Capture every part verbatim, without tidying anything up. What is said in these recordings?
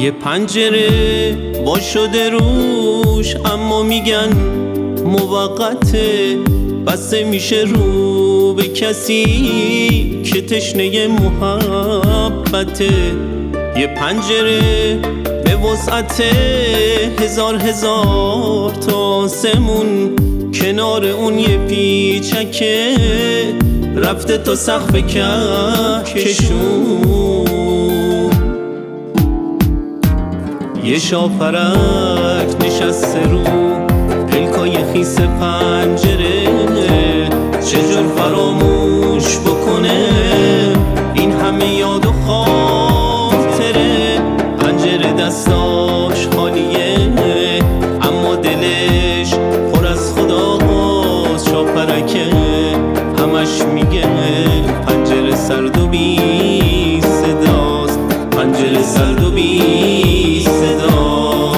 یه پنجره وا شده روش، اما میگن موقته، بسته میشه رو به کسی که تشنه محبته. یه پنجره به وسعت هزار هزار تا آسمون، کنار اون یه پیچکه رفته تا سقف کهکشون. یه شاپرک نشسته رو پلکای خیس پنجره، چجور فراموش بکنه این همه یاد و خاطره. پنجره دستاش خالیه اما دلش پر از خداست. شاپرکه همش میگه پنجره سرد و بی صداست، پنجره سرد و بی صداست.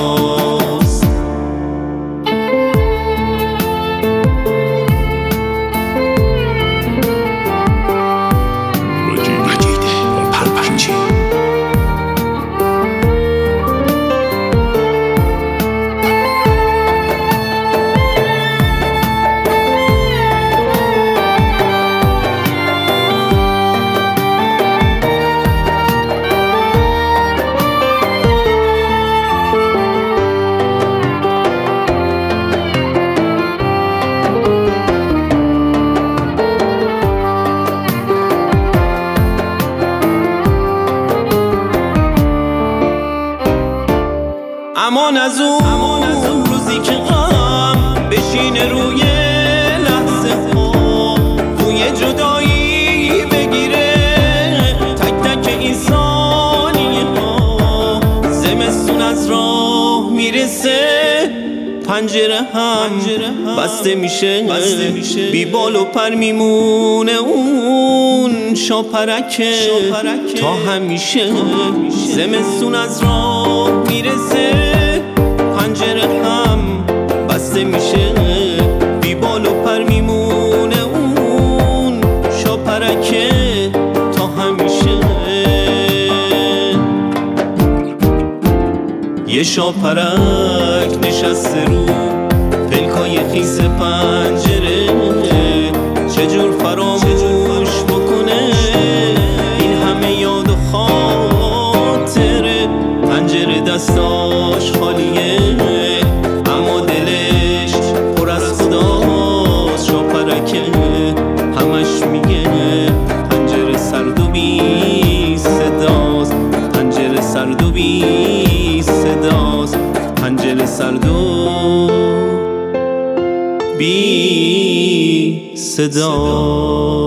امان از اون روزی که غم بشینه روی لحظه ها، بوی جدایی بگیره تک تک این ثانیه ها. زمستون از راه میرسه، پنجره هم بسته میشه، بی بال و پر میمونه اون شاپرکه تا همیشه. زمستون از راه میرسه، پنجره هم بسته میشه، بی بال و پر میمونه اون شاپرکه تا همیشه. یه شاپرک نشسته رو پلکای خیس پنجره، چجور فراموش بکنه این همه یاد و خاطره. پنجره دستاش خالیه اما دلش پر از خداست. شاپرکه همش میگه پنجره سرد و بی صداست، پنجره سرد و بی صداست، پنجره سرد و بی صداست.